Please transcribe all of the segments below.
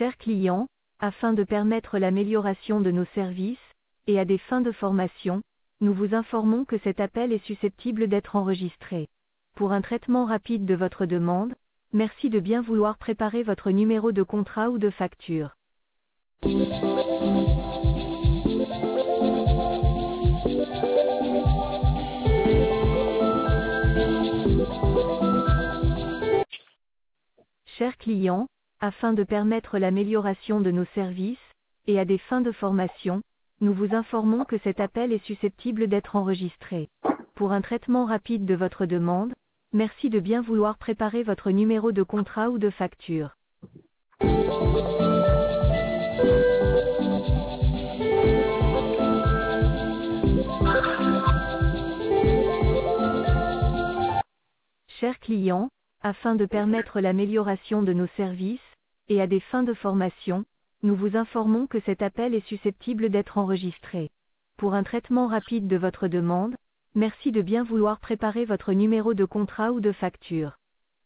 Chers clients, afin de permettre l'amélioration de nos services, et à des fins de formation, nous vous informons que cet appel est susceptible d'être enregistré. Pour un traitement rapide de votre demande, merci de bien vouloir préparer votre numéro de contrat ou de facture. Chers clients, afin de permettre l'amélioration de nos services, et à des fins de formation, nous vous informons que cet appel est susceptible d'être enregistré. Pour un traitement rapide de votre demande, merci de bien vouloir préparer votre numéro de contrat ou de facture. Chers clients, afin de permettre l'amélioration de nos services, et à des fins de formation, nous vous informons que cet appel est susceptible d'être enregistré. Pour un traitement rapide de votre demande, merci de bien vouloir préparer votre numéro de contrat ou de facture.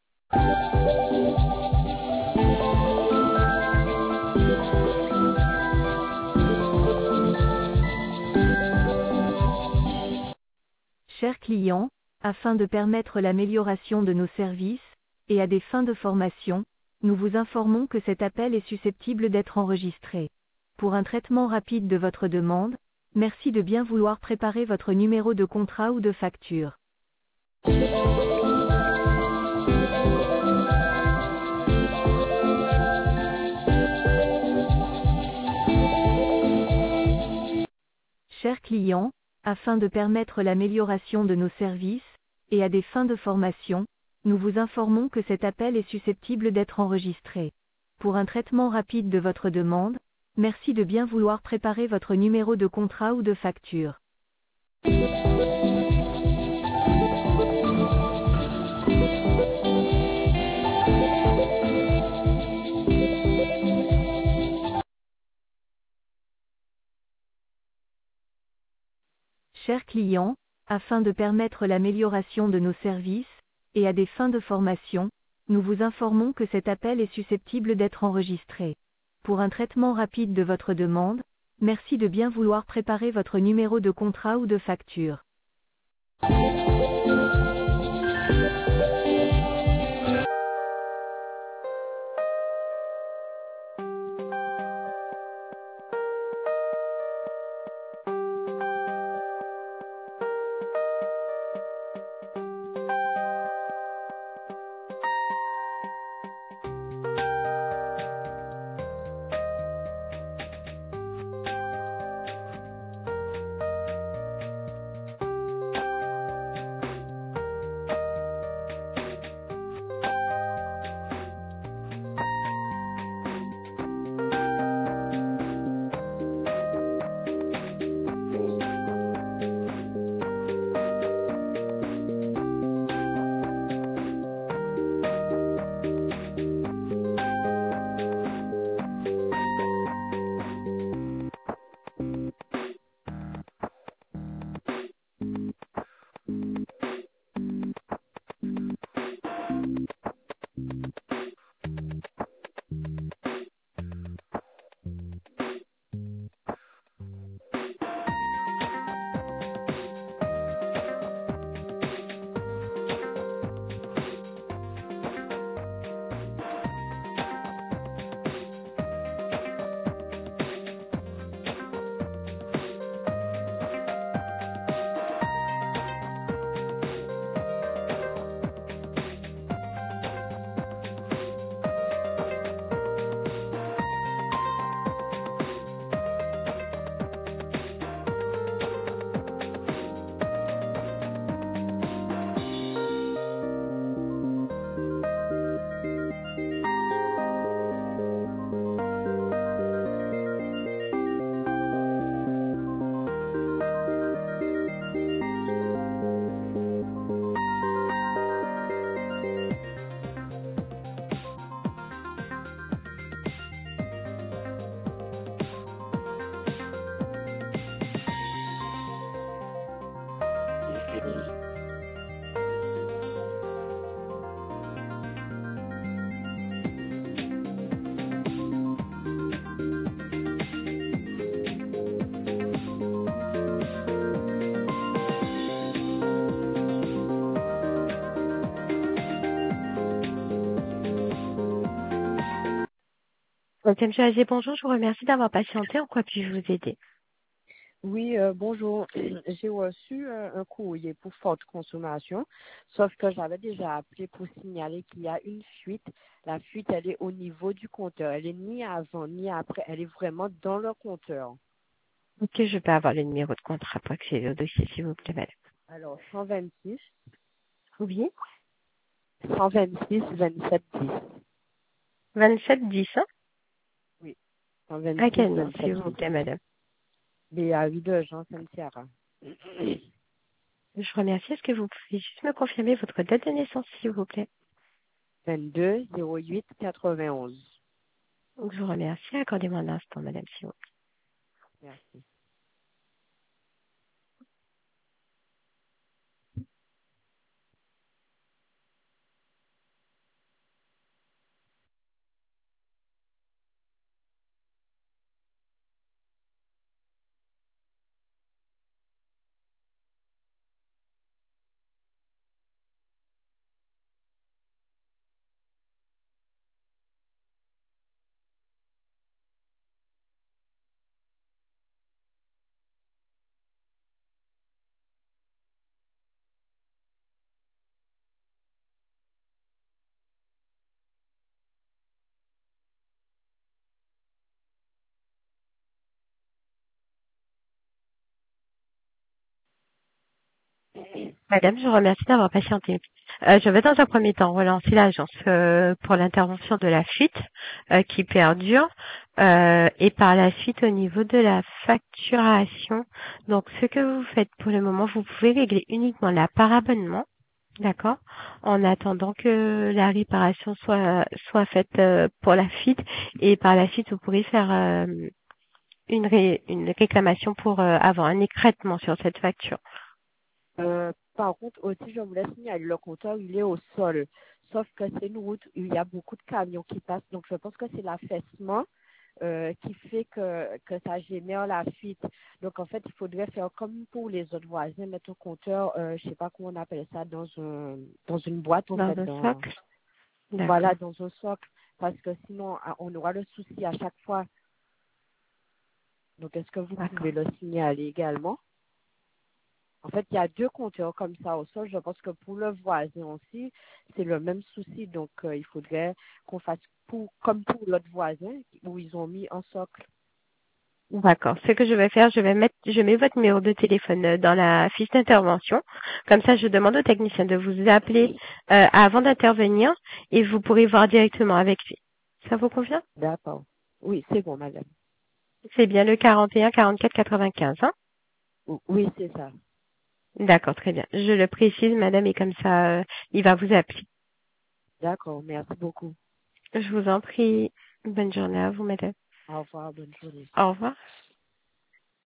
Chers clients, afin de permettre l'amélioration de nos services, et à des fins de formation, nous vous informons que cet appel est susceptible d'être enregistré. Pour un traitement rapide de votre demande, merci de bien vouloir préparer votre numéro de contrat ou de facture. Chers clients, afin de permettre l'amélioration de nos services, et à des fins de formation, nous vous informons que cet appel est susceptible d'être enregistré. Pour un traitement rapide de votre demande, merci de bien vouloir préparer votre numéro de contrat ou de facture. Chers clients, afin de permettre l'amélioration de nos services, et à des fins de formation, nous vous informons que cet appel est susceptible d'être enregistré. Pour un traitement rapide de votre demande, merci de bien vouloir préparer votre numéro de contrat ou de facture. Monsieur Azier, bonjour, je vous remercie d'avoir patienté. En quoi puis-je vous aider? Oui, bonjour. J'ai reçu un courrier pour forte consommation, sauf que j'avais déjà appelé pour signaler qu'il y a une fuite. La fuite, elle est au niveau du compteur. Elle est ni avant ni après. Elle est vraiment dans le compteur. Ok, je peux avoir le numéro de contrat pour accéder au dossier, s'il vous plaît, madame. Alors, 126, Oui. 126, 27, 10. 2710, hein? Oui, À 126, quel nom, 27, s'il vous 10. plaît, madame? BA8 de Jean Saint-Sierra. Je vous remercie. Est-ce que vous pouvez juste me confirmer votre date de naissance, s'il vous plaît? 22, 08, 91. Donc, je vous remercie. Accordez-moi un instant, madame, s'il vous Merci. Madame, je vous remercie d'avoir patienté. Je vais dans un premier temps relancer l'agence pour l'intervention de la fuite qui perdure et par la suite au niveau de la facturation. Donc ce que vous faites pour le moment, vous pouvez régler uniquement la par abonnement, d'accord, en attendant que la réparation soit faite pour la fuite et par la suite vous pourrez faire une réclamation pour avoir un écrêtement sur cette facture. Par contre, aussi, je voulais signaler, le compteur, il est au sol. Sauf que c'est une route où il y a beaucoup de camions qui passent. Donc, je pense que c'est l'affaissement qui fait que ça génère la fuite. Donc, en fait, il faudrait faire comme pour les autres voisins, mettre un compteur, je sais pas comment on appelle ça, dans une boîte, en Dans fait, un socle? voilà, D'accord. dans un socle. Parce que sinon, on aura le souci à chaque fois. Donc, est-ce que vous D'accord. pouvez le signaler également? En fait, il y a deux compteurs comme ça au sol. Je pense que pour le voisin aussi, c'est le même souci. Donc, il faudrait qu'on fasse comme pour l'autre voisin où ils ont mis un socle. D'accord. Ce que je vais faire, je mets votre numéro de téléphone dans la fiche d'intervention. Comme ça, je demande au technicien de vous appeler avant d'intervenir et vous pourrez voir directement avec lui. Ça vous convient? D'accord. Oui, c'est bon, madame. C'est bien le 41 44 95, hein? Oui, c'est ça. D'accord, très bien. Je le précise, madame, et comme ça, il va vous appeler. D'accord. Merci beaucoup. Je vous en prie. Bonne journée à vous, madame. Au revoir. Bonne journée. Au revoir.